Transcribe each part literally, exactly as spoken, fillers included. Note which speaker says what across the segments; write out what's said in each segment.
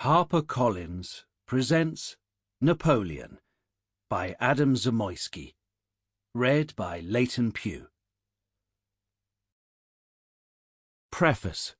Speaker 1: HarperCollins presents Napoleon by Adam Zamoyski. Read by Leighton Pugh. Preface.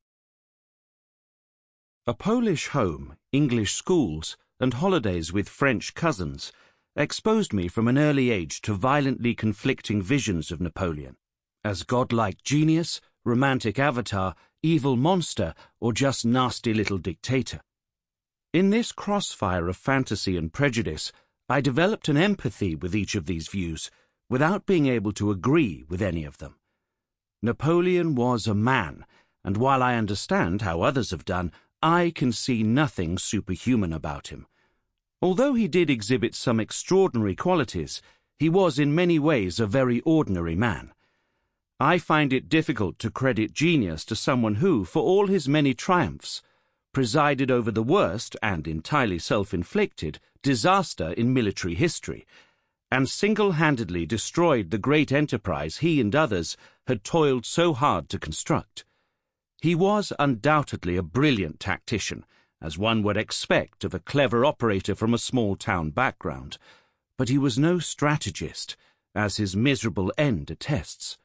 Speaker 1: A Polish home, English schools, and holidays with French cousins exposed me from an early age to violently conflicting visions of Napoleon, as godlike genius, romantic avatar, evil monster, or just nasty little dictator. In this crossfire of fantasy and prejudice, I developed an empathy with each of these views, without being able to agree with any of them. Napoleon was a man, and while I understand how others have done, I can see nothing superhuman about him. Although he did exhibit some extraordinary qualities, he was in many ways a very ordinary man. I find it difficult to credit genius to someone who, for all his many triumphs, presided over the worst, and entirely self-inflicted, disaster in military history, and single-handedly destroyed the great enterprise he and others had toiled so hard to construct. He was undoubtedly a brilliant tactician, as one would expect of a clever operator from a small-town background, but he was no strategist, as his miserable end attests.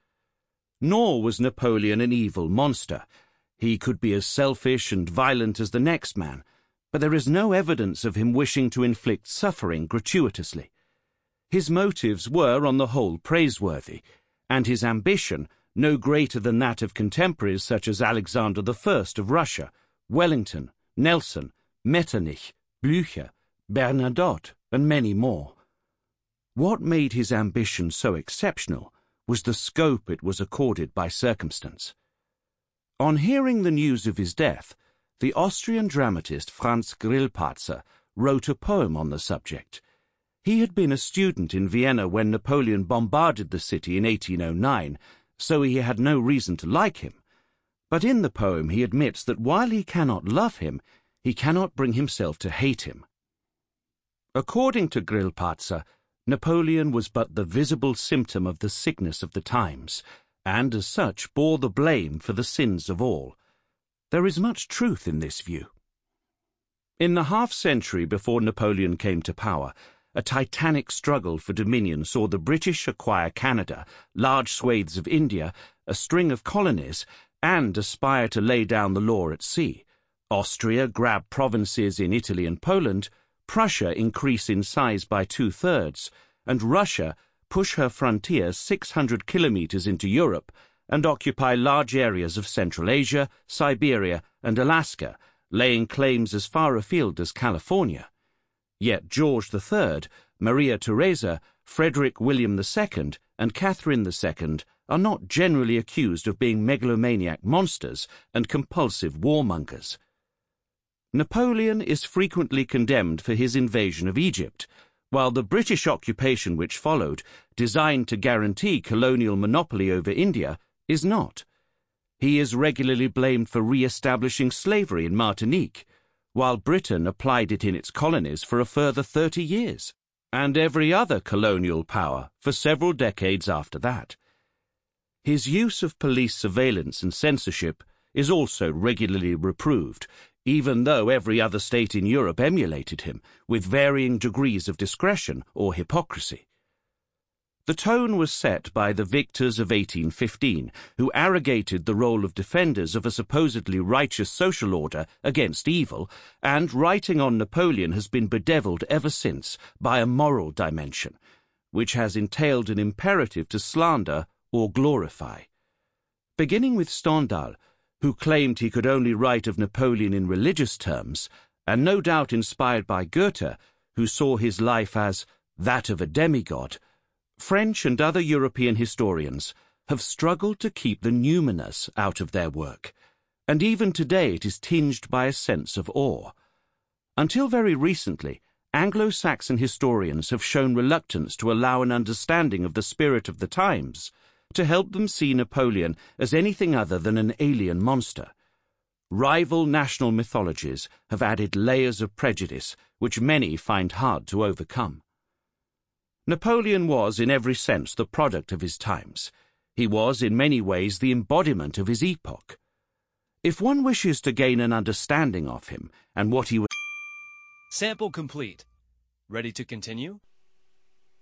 Speaker 1: Nor was Napoleon an evil monster. He could be as selfish and violent as the next man, but there is no evidence of him wishing to inflict suffering gratuitously. His motives were, on the whole, praiseworthy, and his ambition no greater than that of contemporaries such as Alexander the First of Russia, Wellington, Nelson, Metternich, Blücher, Bernadotte, and many more. What made his ambition so exceptional was the scope it was accorded by circumstance. On hearing the news of his death, the Austrian dramatist Franz Grillparzer wrote a poem on the subject. He had been a student in Vienna when Napoleon bombarded the city in eighteen oh nine, so he had no reason to like him. But in the poem he admits that while he cannot love him, he cannot bring himself to hate him. According to Grillparzer, Napoleon was but the visible symptom of the sickness of the times, and as such bore the blame for the sins of all. There is much truth in this view. In the half-century before Napoleon came to power, a titanic struggle for dominion saw the British acquire Canada, large swathes of India, a string of colonies, and aspire to lay down the law at sea. Austria grab provinces in Italy and Poland, Prussia increase in size by two-thirds, and Russia push her frontier six hundred kilometers into Europe and occupy large areas of Central Asia, Siberia, and Alaska, laying claims as far afield as California. Yet George the Third, Maria Theresa, Frederick William the Second, and Catherine the Second are not generally accused of being megalomaniac monsters and compulsive warmongers. Napoleon is frequently condemned for his invasion of Egypt, while the British occupation which followed, designed to guarantee colonial monopoly over India, is not. He is regularly blamed for re-establishing slavery in Martinique, while Britain applied it in its colonies for a further thirty years, and every other colonial power for several decades after that. His use of police surveillance and censorship is also regularly reproved, even though every other state in Europe emulated him, with varying degrees of discretion or hypocrisy. The tone was set by the victors of eighteen fifteen, who arrogated the role of defenders of a supposedly righteous social order against evil, and writing on Napoleon has been bedeviled ever since by a moral dimension, which has entailed an imperative to slander or glorify. Beginning with Stendhal, who claimed he could only write of Napoleon in religious terms, and no doubt inspired by Goethe, who saw his life as that of a demigod, French and other European historians have struggled to keep the numinous out of their work, and even today it is tinged by a sense of awe. Until very recently, Anglo-Saxon historians have shown reluctance to allow an understanding of the spirit of the times to help them see Napoleon as anything other than an alien monster. Rival national mythologies have added layers of prejudice which many find hard to overcome. Napoleon was, in every sense, the product of his times. He was, in many ways, the embodiment of his epoch. If one wishes to gain an understanding of him and what he was
Speaker 2: Sample complete. Ready to continue?